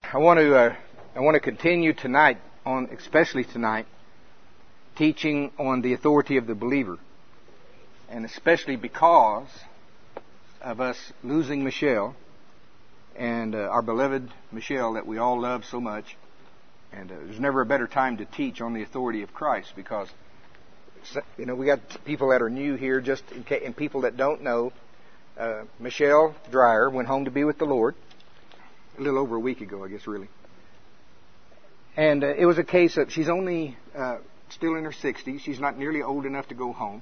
I want to continue tonight especially tonight, teaching on the authority of the believer, and especially because of us losing Michelle and our beloved Michelle that we all love so much. And there's never a better time to teach on the authority of Christ because, we got people that are new here, and people that don't know. Michelle Dreyer went home to be with the Lord a little over a week ago, I guess, really. And it was a case of she's only still in her 60s. She's not nearly old enough to go home.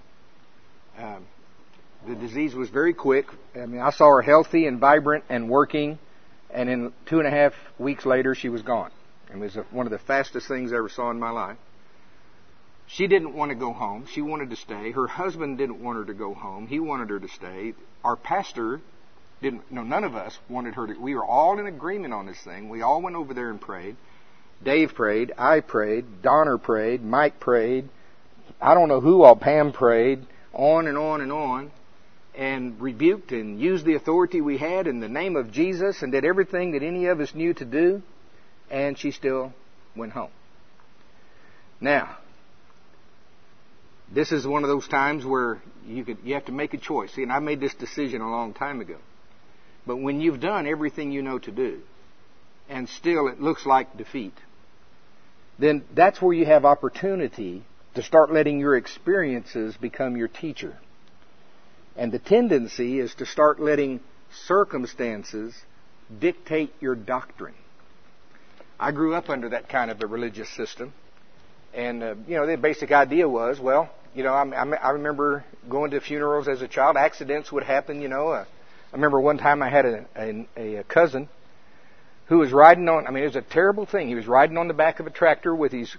The disease was very quick. I saw her healthy and vibrant and working, and in 2.5 weeks later, she was gone. It was one of the fastest things I ever saw in my life. She didn't want to go home. She wanted to stay. Her husband didn't want her to go home. He wanted her to stay. Our pastor didn't. No, none of us wanted her to. We were all in agreement on this thing. We all went over there and prayed. Dave prayed. I prayed. Donner prayed. Mike prayed. I don't know who all. Pam prayed. On and on and on. And rebuked and used the authority we had in the name of Jesus and did everything that any of us knew to do. And she still went home. Now, this is one of those times where you have to make a choice. See, and I made this decision a long time ago. But when you've done everything you know to do, and still it looks like defeat, then that's where you have opportunity to start letting your experiences become your teacher. And the tendency is to start letting circumstances dictate your doctrine. I grew up under that kind of a religious system. And, the basic idea was, I remember going to funerals as a child. Accidents would happen, I remember one time I had a cousin who was riding on, it was a terrible thing. He was riding on the back of a tractor with his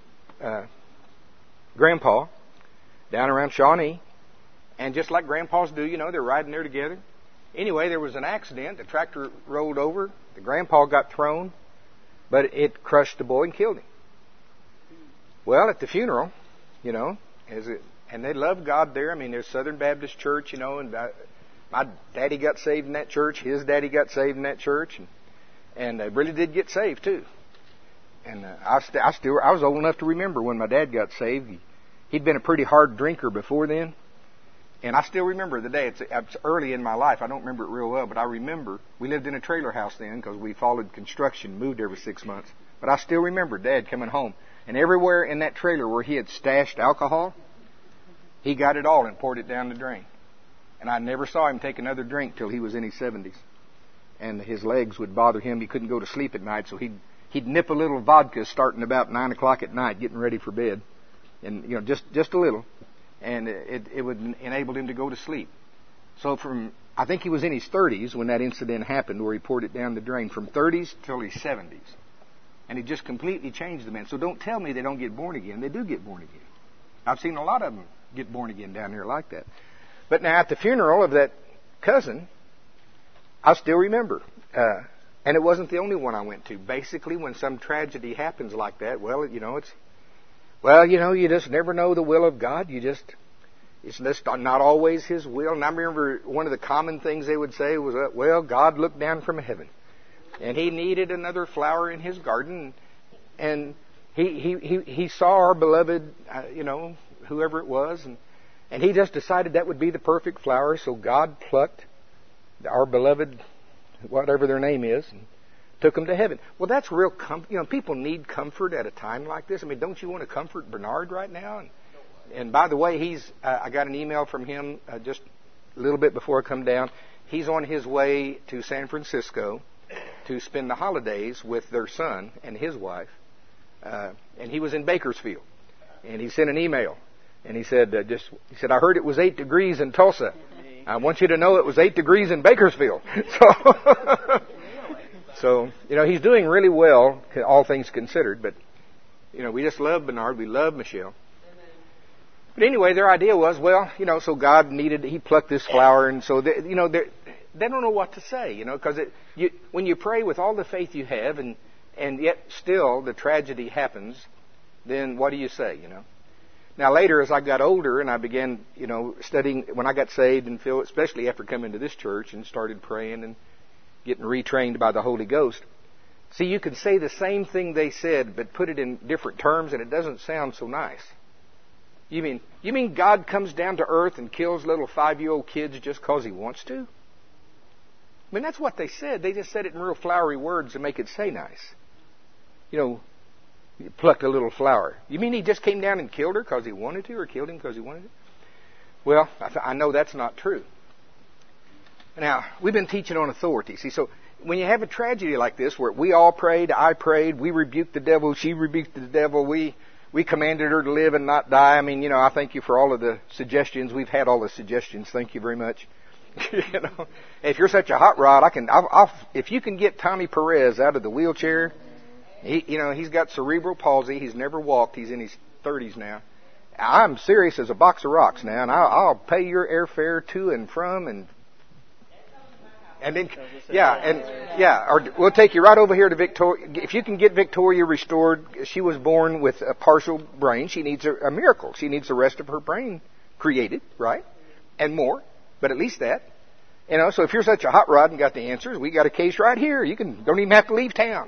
grandpa down around Shawnee. And just like grandpas do, they're riding there together. Anyway, there was an accident. The tractor rolled over. The grandpa got thrown, but it crushed the boy and killed him. Well, at the funeral, and they loved God there. There's Southern Baptist Church, and my daddy got saved in that church. His daddy got saved in that church, and they really did get saved too. And I was old enough to remember when my dad got saved. He'd been a pretty hard drinker before then, and I still remember the day. It's early in my life. I don't remember it real well, but I remember we lived in a trailer house then because we followed construction, moved every 6 months. But I still remember Dad coming home. And everywhere in that trailer where he had stashed alcohol, he got it all and poured it down the drain. And I never saw him take another drink till he was in his 70s. And his legs would bother him. He couldn't go to sleep at night, so he'd nip a little vodka starting about 9 o'clock at night, getting ready for bed. And, just a little. And it would enable him to go to sleep. So I think he was in his 30s when that incident happened where he poured it down the drain, from 30s till his 70s. And it just completely changed the man. So don't tell me they don't get born again. They do get born again. I've seen a lot of them get born again down here like that. But now at the funeral of that cousin, I still remember. And it wasn't the only one I went to. Basically, when some tragedy happens like that, you just never know the will of God. It's just not always His will. And I remember one of the common things they would say was, God looked down from heaven. And He needed another flower in His garden, and he saw our beloved, whoever it was, and He just decided that would be the perfect flower. So God plucked our beloved, whatever their name is, and took them to heaven. Well, that's real comfort. People need comfort at a time like this. Don't you want to comfort Bernard right now? And by the way, I got an email from him just a little bit before I come down. He's on his way to San Francisco to spend the holidays with their son and his wife. And he was in Bakersfield. And he sent an email. And he said, I heard it was 8 degrees in Tulsa. I want you to know it was 8 degrees in Bakersfield. So, he's doing really well, all things considered. But, we just love Bernard. We love Michelle. But anyway, their idea was, so God He plucked this flower. And so, they don't know what to say, because when you pray with all the faith you have and yet still the tragedy happens, then what do you say, Now later, as I got older and I began, studying, when I got saved and filled, especially after coming to this church and started praying and getting retrained by the Holy Ghost, See, you can say the same thing they said, but put it in different terms, and it doesn't sound so nice. You mean God comes down to earth and kills little 5-year-old kids just because He wants to? I mean, that's what they said. They just said it in real flowery words to make it say nice. You plucked a little flower. You mean He just came down and killed her because He wanted to, or killed him because He wanted to? Well, I know that's not true. Now, we've been teaching on authority. See, so when you have a tragedy like this, where we all prayed, I prayed, we rebuked the devil, she rebuked the devil, we commanded her to live and not die. I mean, I thank you for all of the suggestions. We've had all the suggestions. Thank you very much. If you're such a hot rod, if you can get Tommy Perez out of the wheelchair, he's got cerebral palsy. He's never walked. He's in his 30s now. I'm serious as a box of rocks now, and I'll pay your airfare to and from, and then, or we'll take you right over here to Victoria. If you can get Victoria restored, she was born with a partial brain. She needs a miracle. She needs the rest of her brain created, right? And more, but at least that. So if you're such a hot rod and got the answers, we got a case right here. You don't even have to leave town.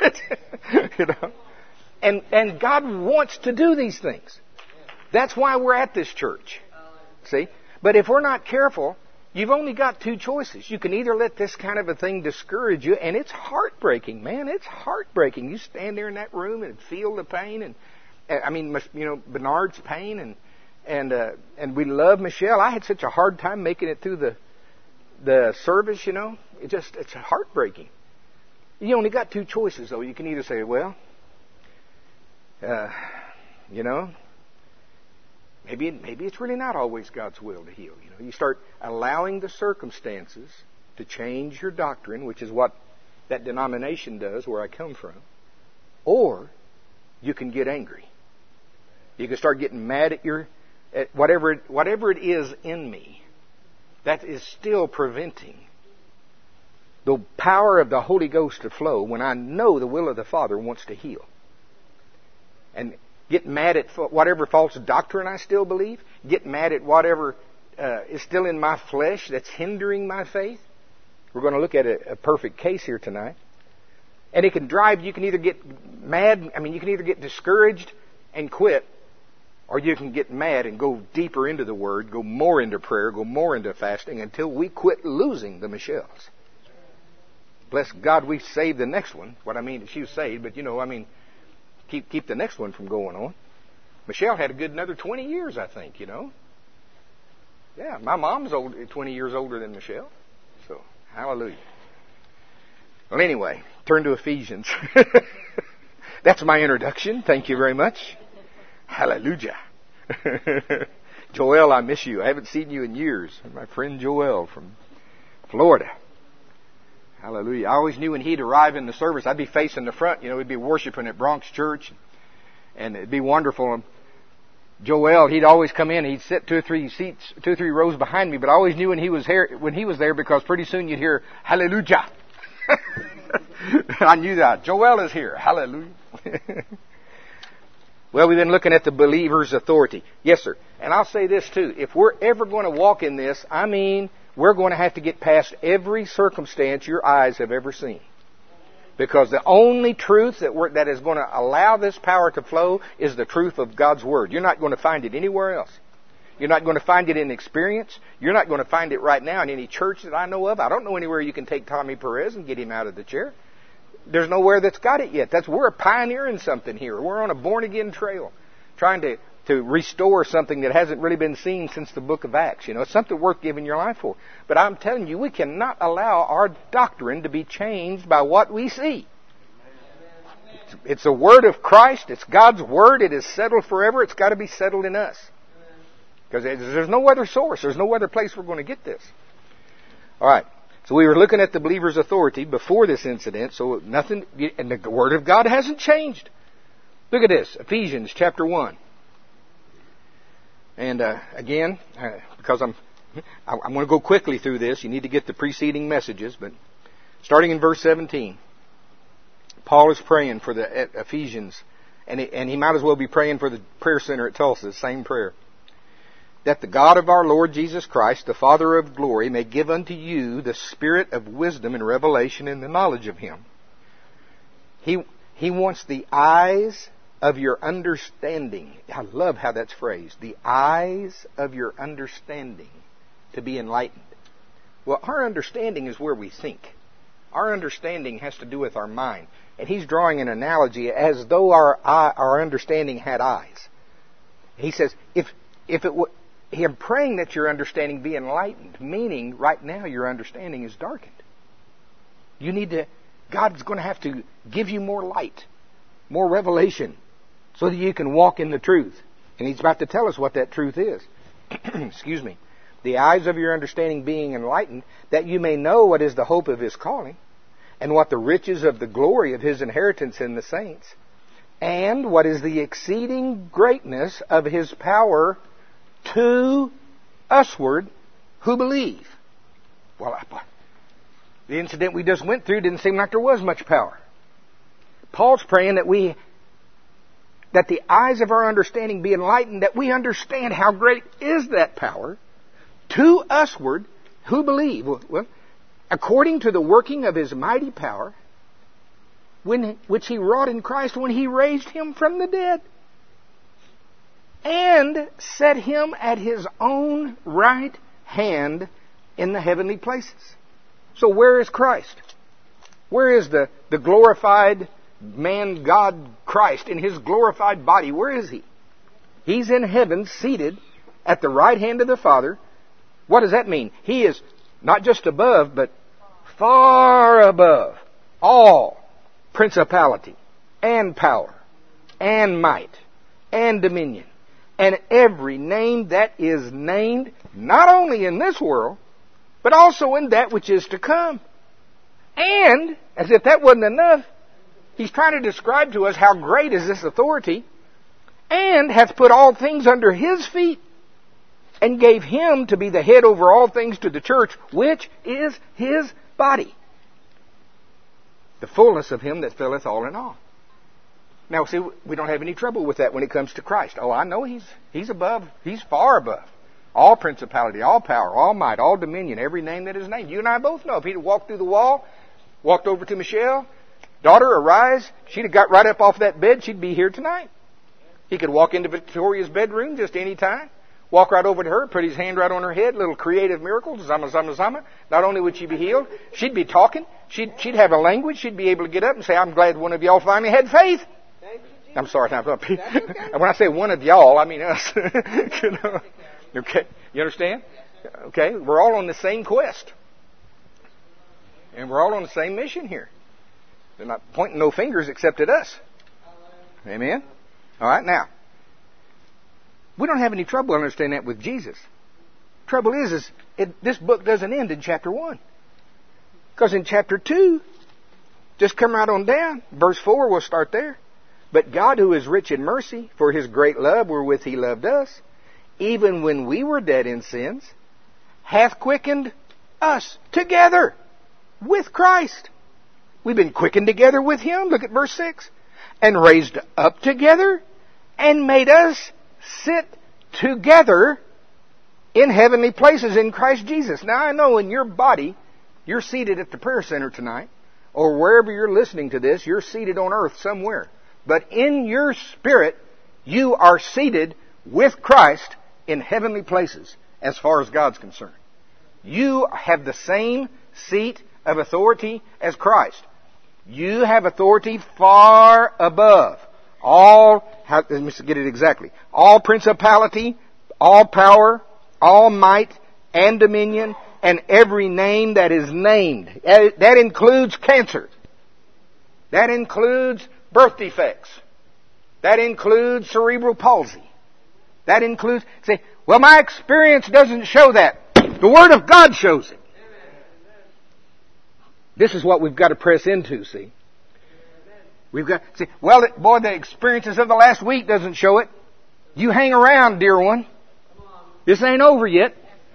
And God wants to do these things. That's why we're at this church. See? But if we're not careful, you've only got two choices. You can either let this kind of a thing discourage you, and it's heartbreaking, man. It's heartbreaking. You stand there in that room and feel the pain, Bernard's pain, and we love Michelle. I had such a hard time making it through the service, It's heartbreaking. You only got two choices, though. You can either say, well, Maybe it's really not always God's will to heal. You start allowing the circumstances to change your doctrine, which is what that denomination does, where I come from. Or you can get angry. You can start getting mad at whatever it is in me that is still preventing the power of the Holy Ghost to flow when I know the will of the Father wants to heal. And get mad at whatever false doctrine I still believe. Get mad at whatever is still in my flesh that's hindering my faith. We're going to look at a perfect case here tonight. And it can drive, you can either get mad, you can either get discouraged and quit, or you can get mad and go deeper into the Word, go more into prayer, go more into fasting until we quit losing the Michelles. Bless God, we've saved the next one. She was saved, but keep the next one from going on. Michelle had a good another 20 years, I think, Yeah, my mom's 20 years older than Michelle. So, hallelujah. Well, anyway, turn to Ephesians. That's my introduction. Thank you very much. Hallelujah. Joel, I miss you. I haven't seen you in years. My friend Joel from Florida. Hallelujah. I always knew when he'd arrive in the service, I'd be facing the front. We'd be worshiping at Bronx Church, and it'd be wonderful. And Joel, he'd always come in. He'd sit 2 or 3 rows behind me. But I always knew when he was there, because pretty soon you'd hear Hallelujah. I knew that. Joel is here. Hallelujah. Well, we've been looking at the believer's authority. Yes, sir. And I'll say this too. If we're ever going to walk in this, we're going to have to get past every circumstance your eyes have ever seen. Because the only truth that is going to allow this power to flow is the truth of God's Word. You're not going to find it anywhere else. You're not going to find it in experience. You're not going to find it right now in any church that I know of. I don't know anywhere you can take Tommy Perez and get him out of the chair. There's nowhere that's got it yet. We're pioneering something here. We're on a born-again trail, trying to restore something that hasn't really been seen since the book of Acts. It's something worth giving your life for. But I'm telling you, we cannot allow our doctrine to be changed by what we see. It's the Word of Christ. It's God's Word. It is settled forever. It's got to be settled in us. Because there's no other source. There's no other place we're going to get this. All right. So we were looking at the believer's authority before this incident. So nothing, and the Word of God hasn't changed. Look at this. Ephesians chapter 1. And again, because I'm going to go quickly through this. You need to get the preceding messages. But starting in verse 17, Paul is praying for the Ephesians. And he might as well be praying for the prayer center at Tulsa, the same prayer. That the God of our Lord Jesus Christ, the Father of glory, may give unto you the spirit of wisdom and revelation in the knowledge of Him. He wants the eyes of your understanding. I love how that's phrased. The eyes of your understanding to be enlightened. Well, our understanding is where we think. Our understanding has to do with our mind. And he's drawing an analogy as though our understanding had eyes. He says, I'm praying that your understanding be enlightened, meaning right now your understanding is darkened. God's going to have to give you more light, more revelation, so that you can walk in the truth. And he's about to tell us what that truth is. Excuse me. The eyes of your understanding being enlightened, that you may know what is the hope of his calling, and what the riches of the glory of his inheritance in the saints, and what is the exceeding greatness of his power to usward who believe. Well, the incident we just went through didn't seem like there was much power. Paul's praying that the eyes of our understanding be enlightened, that we understand how great is that power to usward who believe. Well, according to the working of his mighty power, which he wrought in Christ when he raised him from the dead, and set him at his own right hand in the heavenly places. So where is Christ? Where is the glorified man, God, Christ, in his glorified body? Where is he? He's in heaven, seated at the right hand of the Father. What does that mean? He is not just above, but far above all principality and power and might and dominion and every name that is named, not only in this world, but also in that which is to come. And, as if that wasn't enough, he's trying to describe to us how great is this authority, and hath put all things under his feet, and gave him to be the head over all things to the church, which is his body, the fullness of him that filleth all in all. Now, see, we don't have any trouble with that when it comes to Christ. Oh, I know he's above, he's far above all principality, all power, all might, all dominion, every name that is named. You and I both know if he'd walked through the wall, walked over to Michelle, daughter, arise, she'd have got right up off that bed, she'd be here tonight. He could walk into Victoria's bedroom just any time, walk right over to her, put his hand right on her head, little creative miracles, zama, zama, zama. Not only would she be healed, she'd be talking, she'd have a language, she'd be able to get up and say, I'm glad one of y'all finally had faith. I'm sorry, okay. When I say one of y'all, I mean us. You know? Okay, you understand? Okay, we're all on the same quest. And we're all on the same mission here. They're not pointing no fingers except at us. Amen? All right, now, we don't have any trouble understanding that with Jesus. Trouble is this book doesn't end in chapter 1. Because in chapter 2, just come right on down, verse 4, we'll start there. But God, who is rich in mercy, for his great love wherewith he loved us, even when we were dead in sins, hath quickened us together with Christ. We've been quickened together with him. Look at verse 6. And raised up together and made us sit together in heavenly places in Christ Jesus. Now I know in your body, you're seated at the prayer center tonight, or wherever you're listening to this, you're seated on earth somewhere. But in your spirit, you are seated with Christ in heavenly places as far as God's concerned. You have the same seat of authority as Christ. You have authority far above all, let me get it exactly, all principality, all power, all might and dominion, and every name that is named. That includes cancer. That includes birth defects. That includes cerebral palsy. That includes, say, well, my experience doesn't show that. The Word of God shows it. This is what we've got to press into, see. We've got to say, well, boy, the experiences of the last week doesn't show it. You hang around, dear one. This ain't over yet.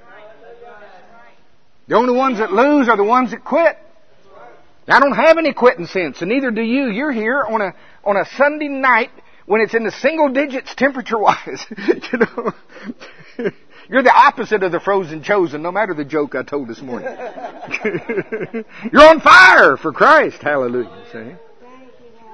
The only ones that lose are the ones that quit. I don't have any quitting sense, and neither do you. You're here on a Sunday night when it's in the single digits temperature-wise. You know, you're the opposite of the frozen chosen, no matter the joke I told this morning. You're on fire for Christ. Hallelujah. See?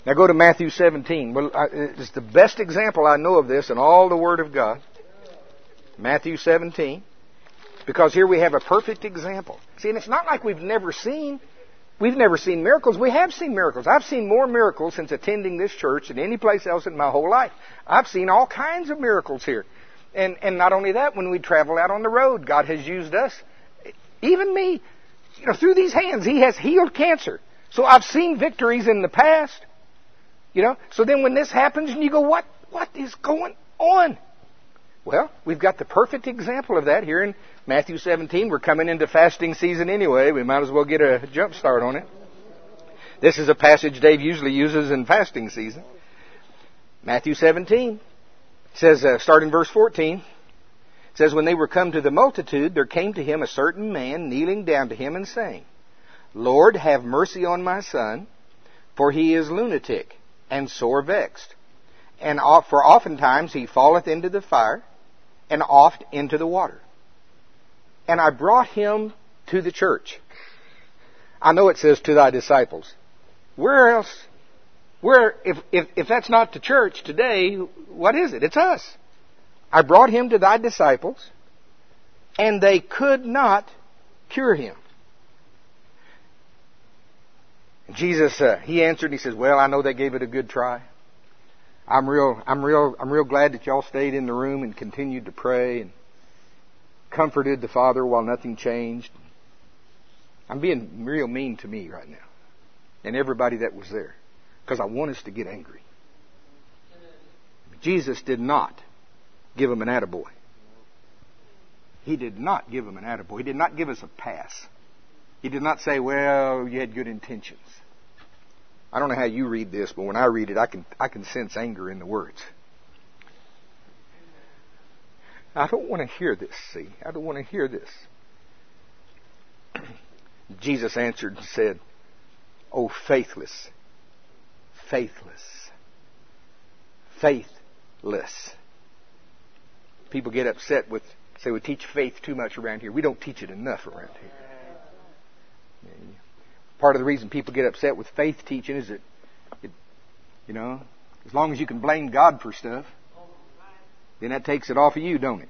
Now go to Matthew 17. Well, it's the best example I know of this in all the Word of God. Matthew 17. Because here we have a perfect example. See, and it's not like we've never seen miracles. We have seen miracles. I've seen more miracles since attending this church than any place else in my whole life. I've seen all kinds of miracles here. And not only that, when we travel out on the road, God has used us, even me, through these hands. He has healed cancer. So I've seen victories in the past. So then when this happens and you go, what is going on? Well, we've got the perfect example of that here in Matthew 17. We're coming into fasting season anyway. We might as well get a jump start on it. This is a passage Dave usually uses in fasting season. Matthew 17 says, starting verse 14, it says, when they were come to the multitude, there came to him a certain man kneeling down to him and saying, Lord, have mercy on my son, for he is lunatic and sore vexed. And for oftentimes he falleth into the fire, and oft into the water. And I brought him to the church. I know it says to thy disciples. Where else? If that's not the church today, what is it? It's us. I brought him to thy disciples, and they could not cure him. And Jesus, he answered and he says, well, I know they gave it a good try. I'm real glad that y'all stayed in the room and continued to pray and comforted the Father while nothing changed. I'm being real mean to me right now and everybody that was there because I want us to get angry. Jesus did not give them an attaboy. He did not give them an attaboy. He did not give us a pass. He did not say, well, you had good intentions. I don't know how you read this, but when I read it, I can sense anger in the words. I don't want to hear this, see. I don't want to hear this. Jesus answered and said, oh, faithless. People get upset say we teach faith too much around here. We don't teach it enough around here. Part of the reason people get upset with faith teaching is that, as long as you can blame God for stuff, then that takes it off of you, don't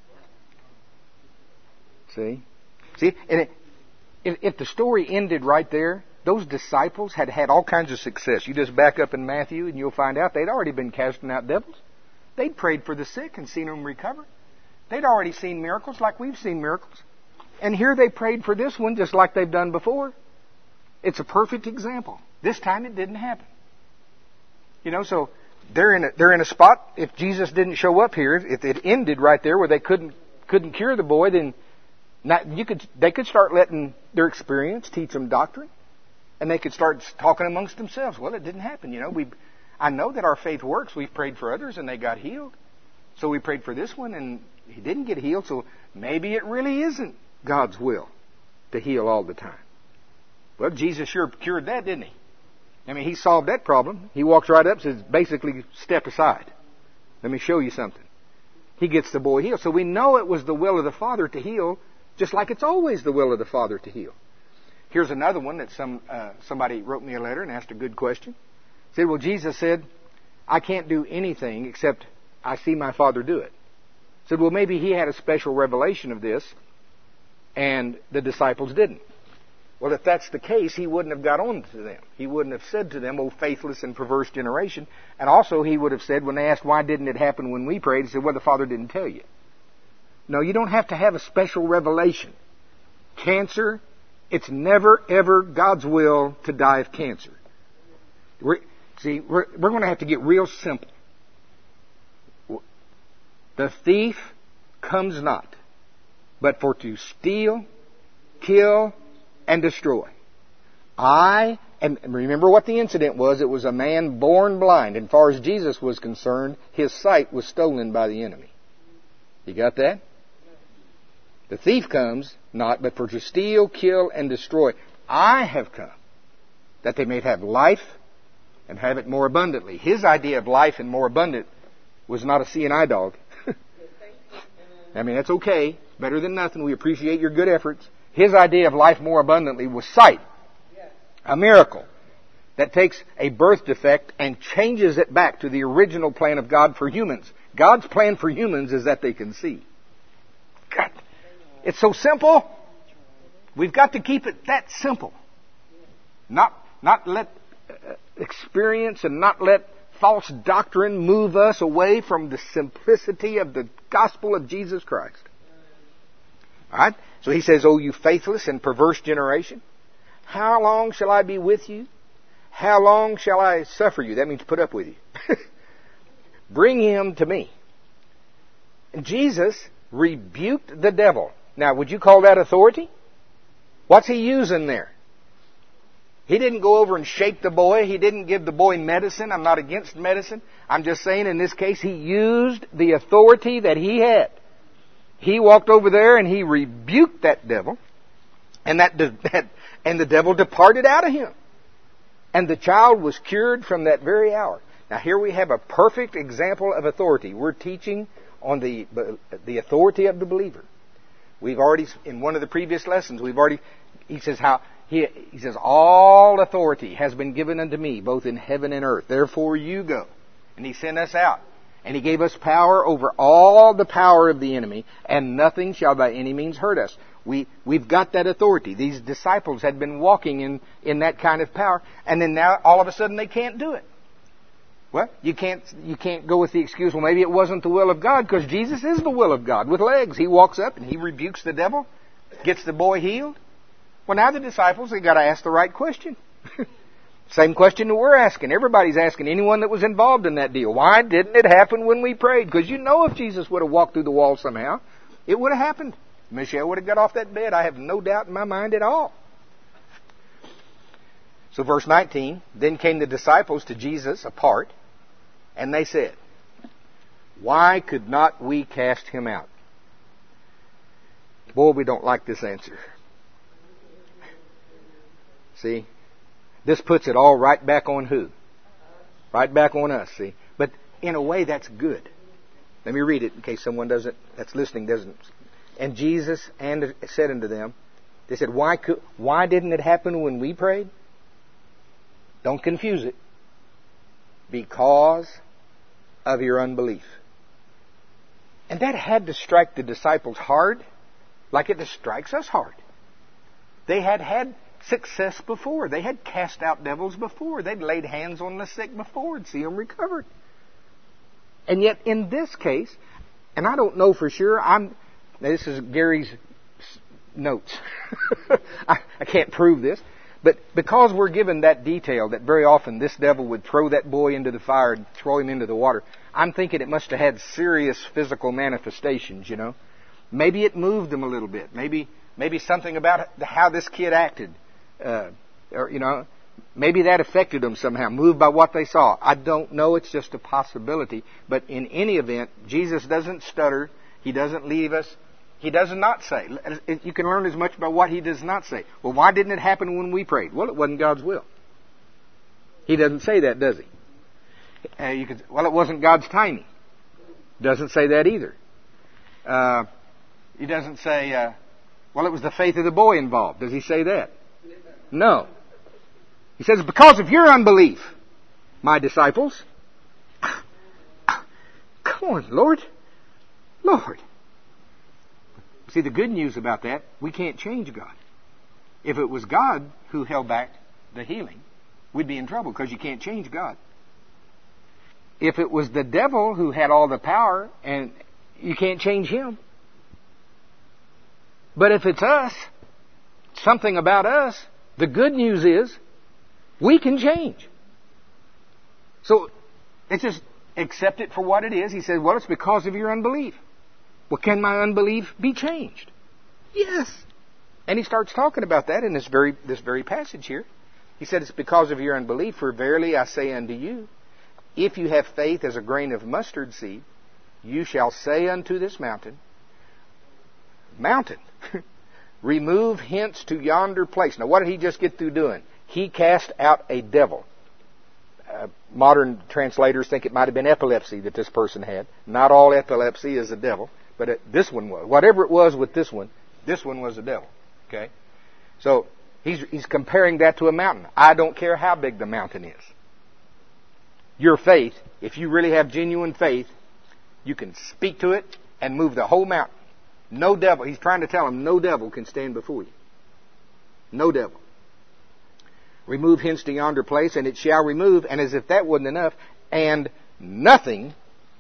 it? See? And if the story ended right there, those disciples had had all kinds of success. You just back up in Matthew and you'll find out they'd already been casting out devils. They'd prayed for the sick and seen them recover. They'd already seen miracles like we've seen miracles. And here they prayed for this one just like they've done before. It's a perfect example. This time it didn't happen. So they're in a spot. If Jesus didn't show up here, if it ended right there where they couldn't cure the boy, then they could start letting their experience teach them doctrine, and they could start talking amongst themselves. Well, it didn't happen. I know that our faith works. We've prayed for others and they got healed. So we prayed for this one and he didn't get healed. So maybe it really isn't God's will to heal all the time. Well, Jesus sure cured that, didn't he? He solved that problem. He walks right up and says, basically, step aside. Let me show you something. He gets the boy healed. So we know it was the will of the Father to heal, just like it's always the will of the Father to heal. Here's another one that somebody wrote me a letter and asked a good question. Said, well, Jesus said, I can't do anything except I see my Father do it. Said, well, maybe he had a special revelation of this and the disciples didn't. Well, if that's the case, he wouldn't have got on to them. He wouldn't have said to them, oh, faithless and perverse generation. And also he would have said, when they asked, why didn't it happen when we prayed? He said, well, the Father didn't tell you. No, you don't have to have a special revelation. Cancer, it's never, ever God's will to die of cancer. We're going to have to get real simple. The thief comes not, but for to steal, kill, and destroy. And remember what the incident was. It was a man born blind. And as far as Jesus was concerned, his sight was stolen by the enemy. You got that? The thief comes not, but for to steal, kill, and destroy. I have come that they may have life and have it more abundantly. His idea of life and more abundant was not a C&I dog. That's okay. Better than nothing. We appreciate your good efforts. His idea of life more abundantly was sight. A miracle. that takes a birth defect and changes it back to the original plan of God for humans. God's plan for humans is that they can see. God, it's so simple. We've got to keep it that simple. Not let experience and not let false doctrine move us away from the simplicity of the gospel of Jesus Christ. All right? So he says, "Oh, you faithless and perverse generation, how long shall I be with you? How long shall I suffer you?" That means put up with you. "Bring him to me." And Jesus rebuked the devil. Now, would you call that authority? What's he using there? He didn't go over and shake the boy. He didn't give the boy medicine. I'm not against medicine. I'm just saying in this case he used the authority that he had. He walked over there and he rebuked that devil. And the devil departed out of him. And the child was cured from that very hour. Now here we have a perfect example of authority. We're teaching on the authority of the believer. We've already, in one of the previous lessons, he says, "All authority has been given unto me, both in heaven and earth. Therefore you go." And he sent us out. And he gave us power over all the power of the enemy, and nothing shall by any means hurt us. We've got that authority. These disciples had been walking in that kind of power, and then now all of a sudden they can't do it. Well, you can't go with the excuse, well, maybe it wasn't the will of God, because Jesus is the will of God with legs. He walks up and he rebukes the devil, gets the boy healed. Well, now the disciples, they've got to ask the right question. Same question that we're asking. Everybody's asking, anyone that was involved in that deal. Why didn't it happen when we prayed? Because you know if Jesus would have walked through the wall somehow, it would have happened. Michelle would have got off that bed. I have no doubt in my mind at all. So verse 19, "Then came the disciples to Jesus apart, and they said, Why could not we cast him out?" Boy, we don't like this answer. See? This puts it all right back on who? Right back on us, see? But in a way, that's good. Let me read it in case someone that's listening doesn't. "And Jesus said unto them," they said, why didn't it happen when we prayed? Don't confuse it. "Because of your unbelief." And that had to strike the disciples hard, like it strikes us hard. They had success before. They had cast out devils before. They'd laid hands on the sick before and see them recovered. And yet in this case, and I don't know for sure, this is Gary's notes. I can't prove this. But because we're given that detail that very often this devil would throw that boy into the fire and throw him into the water, I'm thinking it must have had serious physical manifestations, you know. Maybe it moved them a little bit. Maybe something about how this kid acted. Or, you know, maybe that affected them somehow, moved by what they saw. I don't know. It's just a possibility. But in any event, Jesus doesn't stutter. He doesn't leave us. He does not say. You can learn as much by what he does not say. Well, why didn't it happen when we prayed? Well, it wasn't God's will. He doesn't say that, does he? It wasn't God's timing. Doesn't say that either. He doesn't say, it was the faith of the boy involved. Does he say that? No. He says, "Because of your unbelief, my disciples." Come on, Lord. See, the good news about that, we can't change God. If it was God who held back the healing, we'd be in trouble because you can't change God. If it was the devil who had all the power, and you can't change him. But if it's us, something about us, the good news is we can change. So let's just accept it for what it is. He says, well, it's because of your unbelief. Well, can my unbelief be changed? Yes. And he starts talking about that in this very passage here. He said, it's because of your unbelief, for verily I say unto you, if you have faith as a grain of mustard seed, you shall say unto this mountain, remove hence to yonder place. Now, what did he just get through doing? He cast out a devil. Modern translators think it might have been epilepsy that this person had. Not all epilepsy is a devil, but this one was. Whatever it was with this one was a devil. Okay? So, He's comparing that to a mountain. I don't care how big the mountain is. Your faith, if you really have genuine faith, you can speak to it and move the whole mountain. No devil, he's trying to tell him, no devil can stand before you. No devil. Remove hence to yonder place, and it shall remove, and as if that wasn't enough, and nothing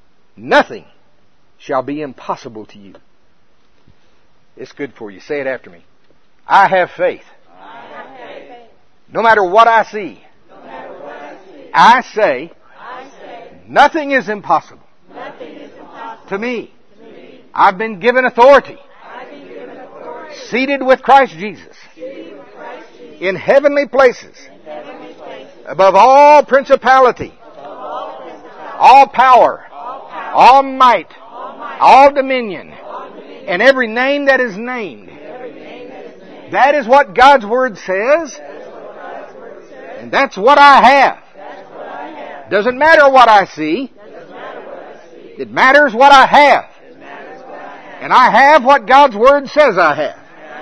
shall be impossible to you. It's good for you. Say it after me. I have faith. I have faith. No matter what I see. No matter what I see. I say. Nothing is impossible. Nothing is impossible. To me. I've been given authority. Seated with Christ Jesus. In heavenly places. Above all principality. All power. All might. All dominion. And every name that is named. That is what God's Word says. And that's what I have. Doesn't matter what I see. It matters what I have. And I have what God's Word says I have.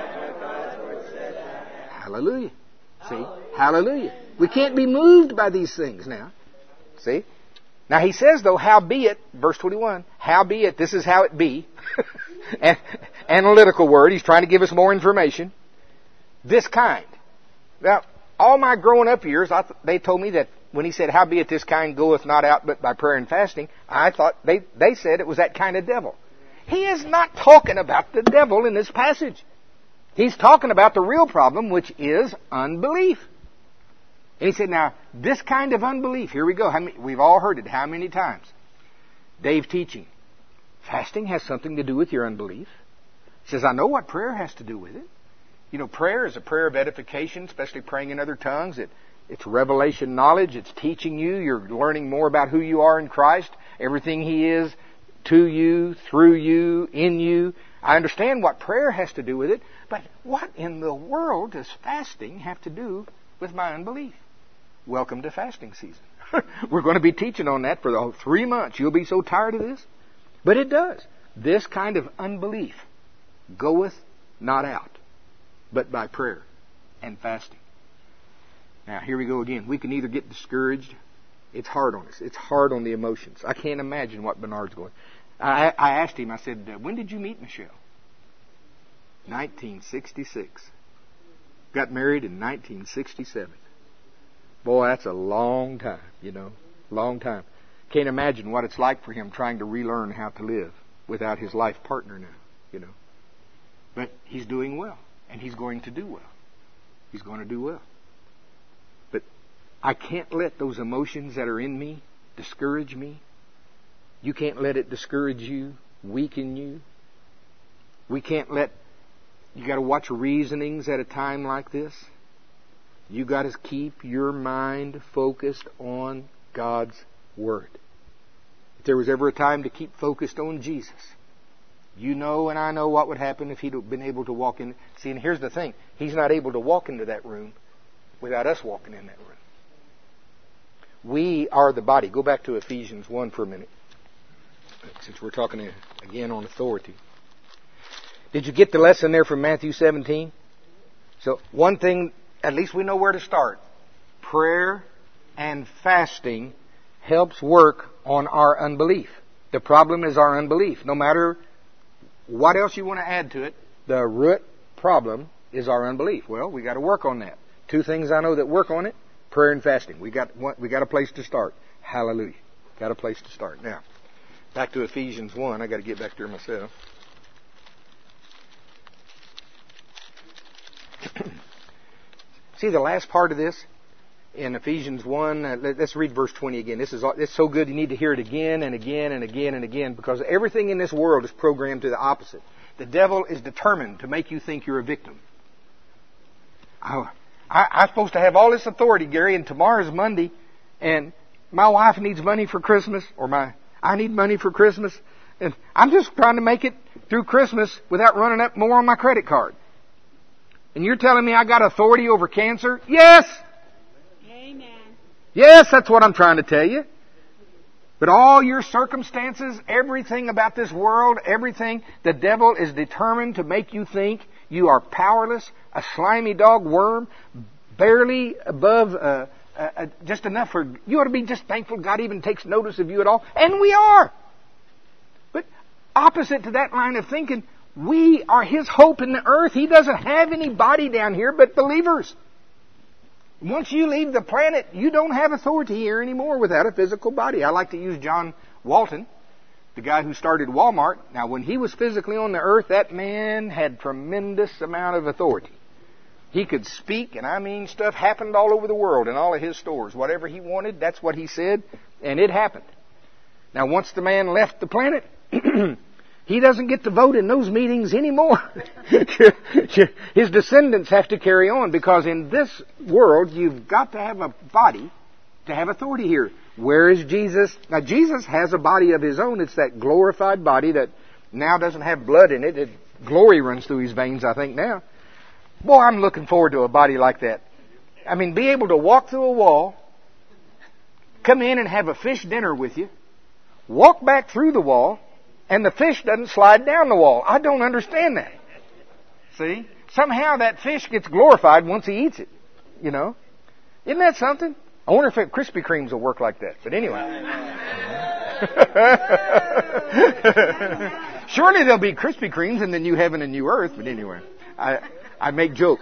Hallelujah. See? Hallelujah. We can't be moved by these things now. See? Now he says though, howbeit, verse 21, howbeit, this is how it be. Analytical word. He's trying to give us more information. This kind. Now, all my growing up years, they told me that when he said, howbeit this kind goeth not out but by prayer and fasting, I thought they said it was that kind of devil. He is not talking about the devil in this passage. He's talking about the real problem, which is unbelief. And he said, now, this kind of unbelief, here we go. We've all heard it. How many times? Dave teaching. Fasting has something to do with your unbelief. He says, I know what prayer has to do with it. You know, prayer is a prayer of edification, especially praying in other tongues. It's revelation knowledge. It's teaching you. You're learning more about who you are in Christ. Everything He is to you, through you, in you. I understand what prayer has to do with it, but what in the world does fasting have to do with my unbelief? Welcome to fasting season. We're going to be teaching on that for the whole 3 months. You'll be so tired of this. But it does. This kind of unbelief goeth not out, but by prayer and fasting. Now, here we go again. We can either get discouraged. It's hard on us. It's hard on the emotions. I can't imagine what Bernard's going. I asked him, I said, when did you meet Michelle? 1966. Got married in 1967. Boy, that's a long time, you know. Long time. Can't imagine what it's like for him trying to relearn how to live without his life partner now, you know. But he's doing well. And he's going to do well. He's going to do well. But I can't let those emotions that are in me discourage me. You can't let it discourage you, weaken you. We can't let... You got to watch reasonings at a time like this. You got to keep your mind focused on God's Word. If there was ever a time to keep focused on Jesus, you know and I know what would happen if He'd been able to walk in. See, and here's the thing. He's not able to walk into that room without us walking in that room. We are the body. Go back to Ephesians 1 for a minute, since we're talking again on authority. Did you get the lesson there from Matthew 17? So one thing, at least we know where to start. Prayer and fasting helps work on our unbelief. The problem is our unbelief. No matter what else you want to add to it, the root problem is our unbelief. Well, we got to work on that. 2 things I know that work on it: prayer and fasting. We got a place to start. Hallelujah. Got a place to start. Now, back to Ephesians 1. I got to get back there myself. See the last part of this in Ephesians 1. Let's read verse 20 again. It's so good you need to hear it again and again and again and again, because everything in this world is programmed to the opposite. The devil is determined to make you think you're a victim. I'm supposed to have all this authority, Gary, and tomorrow's Monday, and my wife needs money for Christmas, or I need money for Christmas, and I'm just trying to make it through Christmas without running up more on my credit card. And you're telling me I got authority over cancer? Yes! Amen. Yes, that's what I'm trying to tell you. But all your circumstances, everything about this world, everything, the devil is determined to make you think You are powerless, a slimy dog worm, barely above, just enough for, you ought to be just thankful God even takes notice of you at all. And we are. But opposite to that line of thinking, we are His hope in the earth. He doesn't have any body down here but believers. Once you leave the planet, you don't have authority here anymore without a physical body. I like to use John Walton, the guy who started Walmart. Now, when he was physically on the earth, that man had tremendous amount of authority. He could speak, and I mean, stuff happened all over the world in all of his stores. Whatever he wanted, that's what he said, and it happened. Now, once the man left the planet, he doesn't get to vote in those meetings anymore. His descendants have to carry on, because in this world, you've got to have a body to have authority here. Where is Jesus? Now, Jesus has a body of His own. It's that glorified body that now doesn't have blood in it. Glory runs through His veins, I think, now. Boy, I'm looking forward to a body like that. I mean, be able to walk through a wall, come in and have a fish dinner with you, walk back through the wall, and the fish doesn't slide down the wall. I don't understand that. See? Somehow that fish gets glorified once he eats it. You know? Isn't that something? I wonder if Krispy Kremes will work like that. But anyway. Surely there'll be Krispy Kremes in the new heaven and new earth. But anyway, I make joke.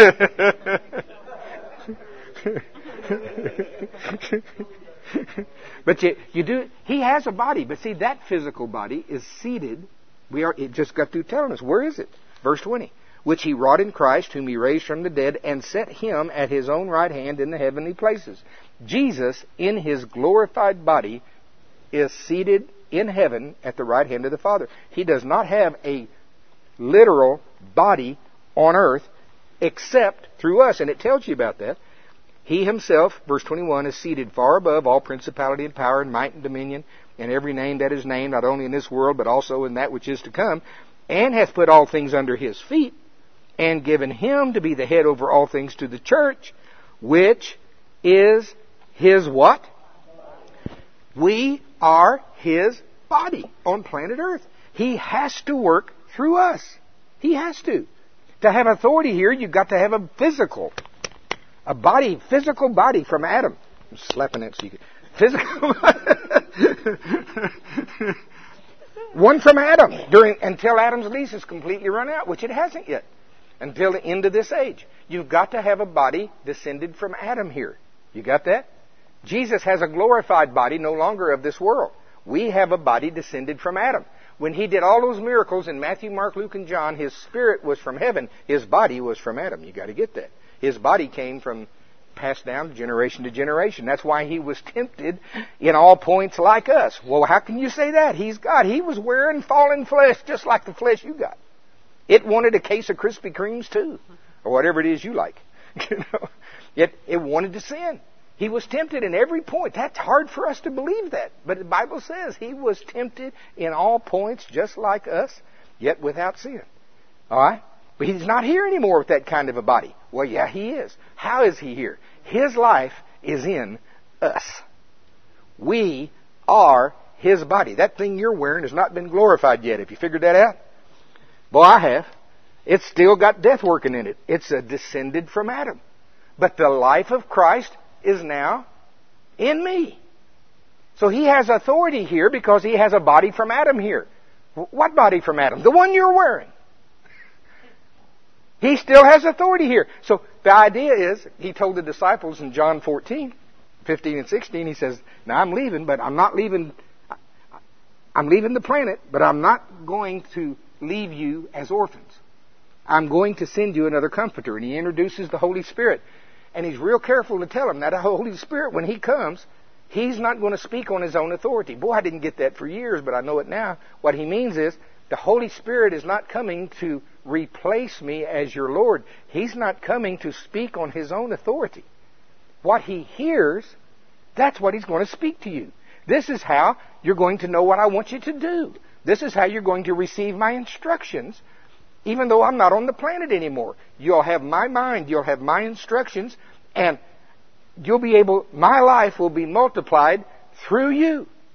But you do. He has a body, but see, that physical body is seated. It just got through telling us. Where is it? Verse 20. Which He wrought in Christ, whom He raised from the dead, and set Him at His own right hand in the heavenly places. Jesus, in His glorified body, is seated in heaven at the right hand of the Father. He does not have a literal body on earth except through us, and it tells you about that. He Himself, verse 21, is seated far above all principality and power and might and dominion and every name that is named, not only in this world but also in that which is to come, and hath put all things under His feet, and given Him to be the head over all things to the church, which is His what? We are His body on planet Earth. He has to work through us. He has to. To have authority here, you've got to have a physical body from Adam. I'm slapping that so you can. Physical one from Adam until Adam's lease is completely run out, which it hasn't yet. Until the end of this age. You've got to have a body descended from Adam here. You got that? Jesus has a glorified body, no longer of this world. We have a body descended from Adam. When He did all those miracles in Matthew, Mark, Luke, and John, His spirit was from heaven. His body was from Adam. You got to get that. His body came from passed down generation to generation. That's why He was tempted in all points like us. Well, how can you say that? He's God. He was wearing fallen flesh just like the flesh you got. It wanted a case of Krispy Kremes too, or whatever it is you like. It wanted to sin. He was tempted in every point. That's hard for us to believe that. But the Bible says He was tempted in all points just like us, yet without sin. All right? But He's not here anymore with that kind of a body. Well, yeah, He is. How is He here? His life is in us. We are His body. That thing you're wearing has not been glorified yet. Have you figured that out? Boy, I have. It's still got death working in it. It's descended from Adam. But the life of Christ is now in me. So He has authority here because He has a body from Adam here. What body from Adam? The one you're wearing. He still has authority here. So the idea is, He told the disciples in John 14, 15 and 16, He says, now I'm leaving, but I'm leaving the planet, but I'm not going to leave you as orphans. I'm going to send you another comforter. And He introduces the Holy Spirit. And He's real careful to tell them that the Holy Spirit, when He comes, He's not going to speak on His own authority. Boy, I didn't get that for years, but I know it now. What He means is, the Holy Spirit is not coming to replace me as your Lord. He's not coming to speak on His own authority. What He hears, that's what He's going to speak to you. This is how you're going to know what I want you to do. This is how you're going to receive my instructions, even though I'm not on the planet anymore. You'll have my mind, you'll have my instructions, and my life will be multiplied through you.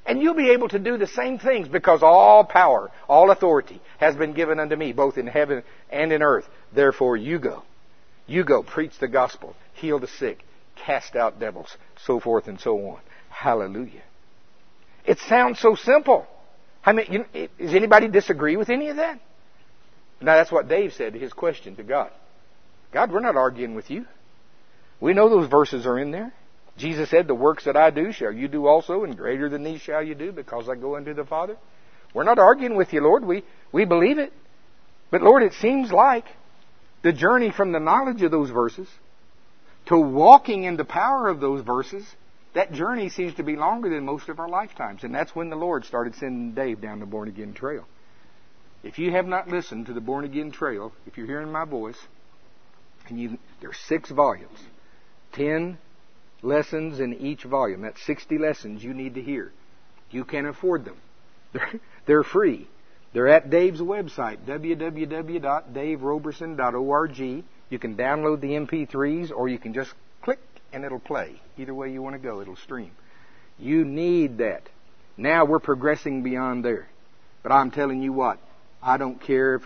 And you'll be able to do the same things because all power, all authority has been given unto me, both in heaven and in earth. Therefore you go. You go, preach the gospel, heal the sick, cast out devils, so forth and so on. Hallelujah. It sounds so simple. I mean, does anybody disagree with any of that? Now that's what Dave said to his question to God. God, we're not arguing with you. We know those verses are in there. Jesus said, the works that I do shall you do also, and greater than these shall you do, because I go unto the Father. We're not arguing with you, Lord. We believe it. But Lord, it seems like the journey from the knowledge of those verses to walking in the power of those verses, that journey seems to be longer than most of our lifetimes. And that's when the Lord started sending Dave down the Born Again Trail. If you have not listened to the Born Again Trail, if you're hearing my voice, and there's 6 volumes, 10 lessons in each volume. That's 60 lessons you need to hear. You can afford them. They're free. They're at Dave's website, www.daveroberson.org. You can download the MP3s, or you can just click and it'll play. Either way you want to go, it'll stream. You need that. Now we're progressing beyond there. But I'm telling you what, I don't want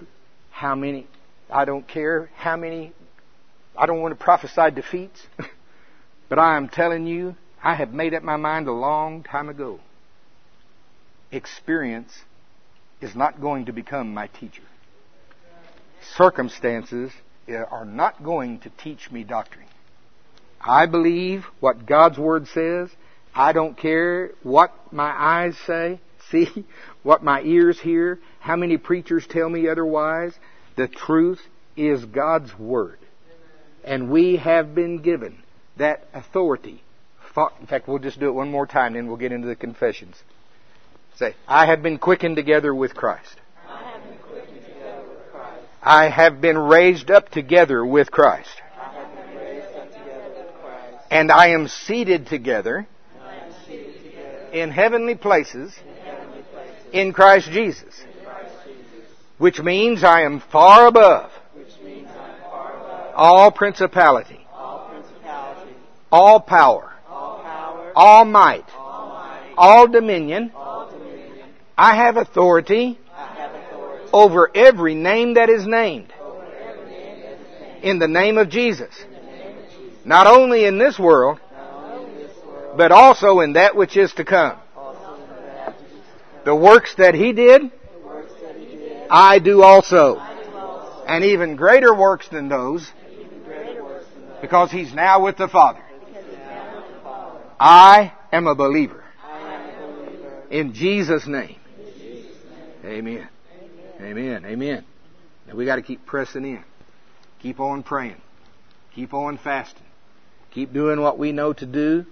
to prophesy defeats. But I am telling you, I have made up my mind a long time ago. Experience is not going to become my teacher. Circumstances are not going to teach me doctrine. I believe what God's Word says. I don't care what my eyes say, see, what my ears hear, how many preachers tell me otherwise. The truth is God's Word. And we have been given that authority. In fact, we'll just do it one more time, then we'll get into the confessions. Say, I have been quickened together with Christ. I have been quickened together with Christ. I have been raised up together with Christ. I have been raised up together with Christ. And I am seated together Together in heavenly places in in Christ Jesus. Christ Jesus. Which means I am far above Which means I'm far above all principality, all principality, all power, all power, all might, all might, all dominion. all dominion. I have authority I have authority over every name that is named over every name that is named in the name of Jesus. in the name of Jesus. Not only in this world, Not only in this world, but also in that which is to come. also in the that which is to come. The works that He did, The works that He did, I do also. I do also. And even greater works than those, Even greater works than those. because He's now with the Father. Because He's now with the Father. I am a believer. I am a believer. In Jesus' name. In Jesus' name. Amen. Amen. Amen. Now we got to keep pressing in. Keep on praying. Keep on fasting. Keep doing what we know to do.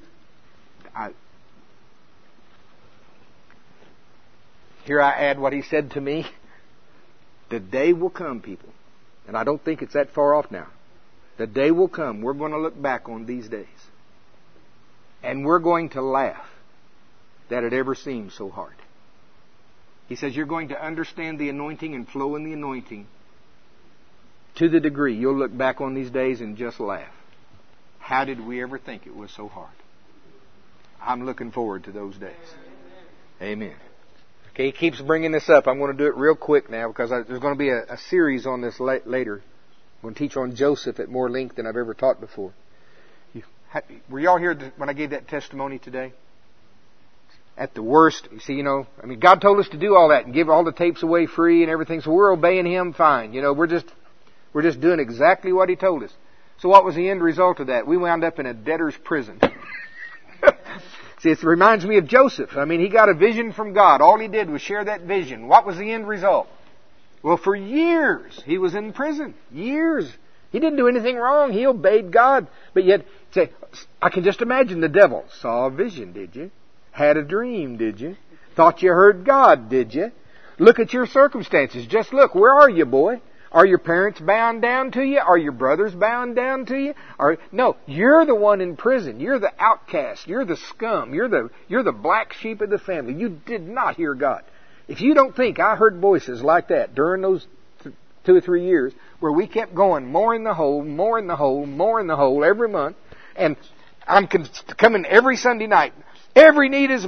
Here I add what He said to me. The day will come, people, and I don't think it's that far off now. The day will come, we're going to look back on these days, and we're going to laugh that it ever seemed so hard. He says you're going to understand the anointing and flow in the anointing to the degree you'll look back on these days and just laugh. How did we ever think it was so hard? I'm looking forward to those days. Amen. Okay, he keeps bringing this up. I'm going to do it real quick now because there's going to be a series on this later. I'm going to teach on Joseph at more length than I've ever taught before. Were y'all here when I gave that testimony today? At the worst, you see, God told us to do all that and give all the tapes away free and everything, so we're obeying Him fine. We're just doing exactly what He told us. So what was the end result of that? We wound up in a debtor's prison. See, it reminds me of Joseph. He got a vision from God. All he did was share that vision. What was the end result? Well, for years, he was in prison. Years. He didn't do anything wrong. He obeyed God. But yet, I can just imagine the devil. Saw a vision, did you? Had a dream, did you? Thought you heard God, did you? Look at your circumstances. Just look. Where are you, boy? Are your parents bound down to you? Are your brothers bound down to you? No, you're the one in prison. You're the outcast. You're the scum. You're the black sheep of the family. You did not hear God. If you don't think I heard voices like that during those 2 or 3 years where we kept going more in the hole, more in the hole, more in the hole every month, and I'm coming every Sunday night. Every need is met.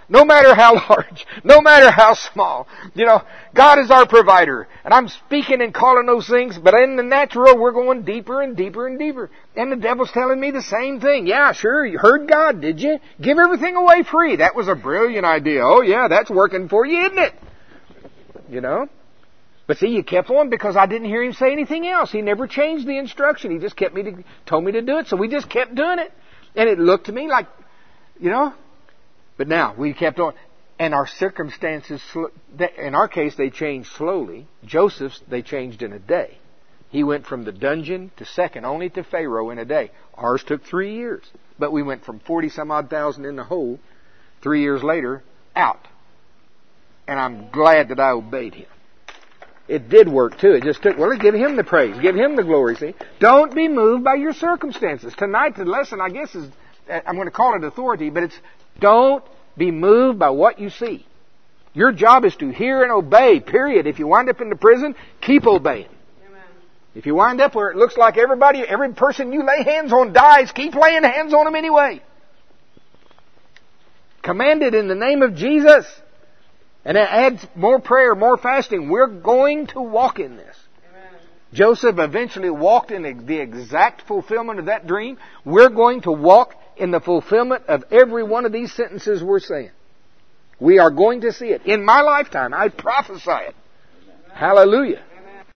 no matter how large, no matter how small. You know, God is our provider. And I'm speaking and calling those things, but in the natural, we're going deeper and deeper and deeper. And the devil's telling me the same thing. Yeah, sure, you heard God, did you? Give everything away free. That was a brilliant idea. Oh yeah, that's working for you, isn't it? You know? But see, you kept on because I didn't hear him say anything else. He never changed the instruction. He just told me to do it. So we just kept doing it. And it looked to me like, you know. But now, we kept on. And our circumstances, in our case, they changed slowly. Joseph's, they changed in a day. He went from the dungeon to second only to Pharaoh in a day. Ours took 3 years. But we went from 40-some-odd thousand in the hole, 3 years later, out. And I'm glad that I obeyed him. It did work too. It just took, well, give him the praise. Give him the glory, see. Don't be moved by your circumstances. Tonight the lesson, I guess, is, I'm going to call it authority, but it's don't be moved by what you see. Your job is to hear and obey, period. If you wind up in the prison, keep obeying. Amen. If you wind up where it looks like every person you lay hands on dies, keep laying hands on them anyway. Command it in the name of Jesus. And it adds more prayer, more fasting. We're going to walk in this. Amen. Joseph eventually walked in the exact fulfillment of that dream. We're going to walk in the fulfillment of every one of these sentences we're saying. We are going to see it. In my lifetime, I prophesy it. Amen. Hallelujah.